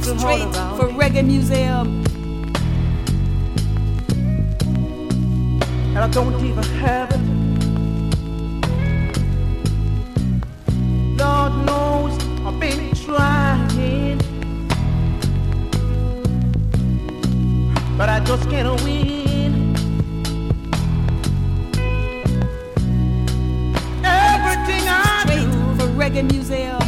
straight for Reggae Museum. And I don't even have it. Lord knows I've been trying, but I just can't win. Everything I do for Reggae Museum.